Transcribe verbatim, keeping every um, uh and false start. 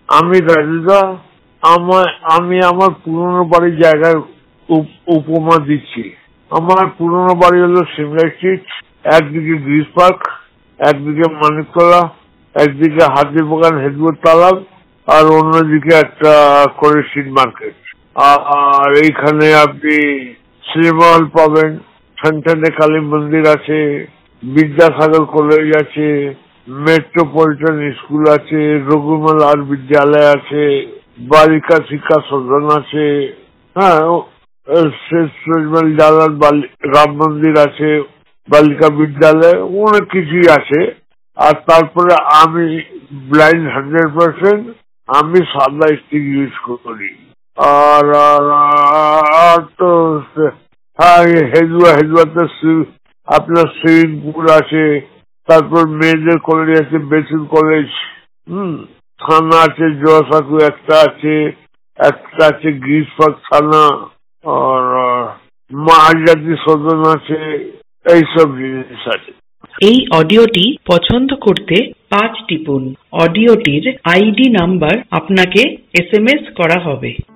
আমি রাজুদা, আমার আমি আমার পুরনো বাড়ির জায়গার উপমা দিচ্ছি। আমার পুরনো বাড়ি হলো সিমলা স্ট্রিট, একদিকে গ্রিস পার্ক, একদিকে মানিকতলা, একদিকে হাতিবাগান হেদপুর তালাব, আর অন্যদিকে একটা করে স্ট্রিট মার্কেট। আর এইখানে আপনি সিনেমা হল পাবেন, সেন্টারে কালী মন্দির আছে, বিদ্যাসাগর কলেজ আছে, মেট্রোপলিটন স্কুল আছে, রঘুমল আর বিদ্যালয় আছে, বালিকা শিক্ষা সদন আছে, হ্যাঁ জালাল রাম মন্দির আছে, বালিকা বিদ্যালয়, অনেক কিছুই আছে। আর তারপরে আমি ব্লাইন্ড হান্ড্রেড পার্সেন্ট, আমি সাদা স্টিক ইউজ করি। আর আর তো হ্যাঁ, হেদুয়া হেদুয়াতে আপনার সুইমিং পুল আছে, তারপর মেয়েদের কলেজ আছে, বেসিক কলেজ, হম থানা আছে, জোয়াসাকু একটা আছে, একটা আছে গ্রিস পার্ক থানা, আর মহাজাতি সদন আছে, এইসব জিনিস আছে। এই অডিওটি পছন্দ করতে পাঁচ টিপুন। অডিওটির আইডি নাম্বার আপনাকে এস এম এস করা হবে।